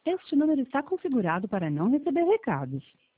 Este número está configurado para não receber recados.